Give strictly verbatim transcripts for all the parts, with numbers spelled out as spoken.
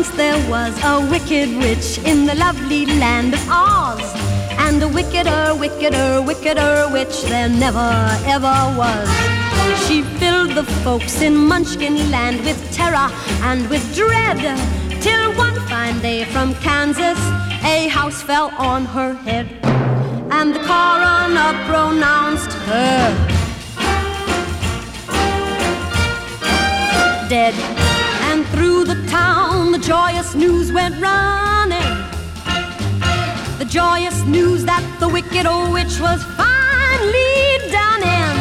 Once there was a wicked witch in the lovely land of Oz, and a wickeder, wickeder, wickeder witch there never, ever was. She filled the folks in Munchkin land with terror and with dread, till one fine day from Kansas a house fell on her head, and the coroner pronounced her dead. And through the town the joyous news went running, the joyous news that the wicked old witch was finally done in.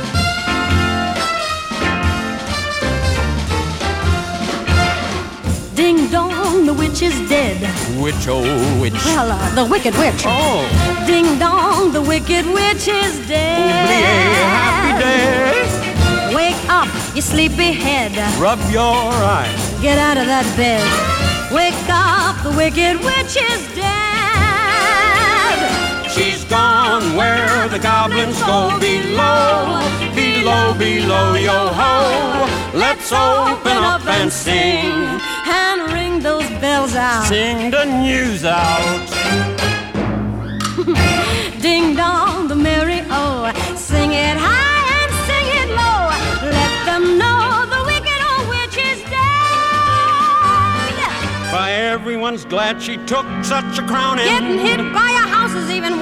Ding dong, the witch is dead. Which old witch? Well, uh, the wicked witch. Oh. Ding dong, the wicked witch is dead. Happy day. Wake up, you sleepy head. Rub your eyes. Get out of that bed. Wake up, the wicked witch is dead. She's gone where the goblins go below, below, below, yo-ho. Let's open up and sing, and ring those bells out. Sing the news out. Ding dong, the merry oh, sing it high and sing it low. Let them know the wicked old witch is dead. Why, everyone's glad she took such a crowning. Getting hit by a house is even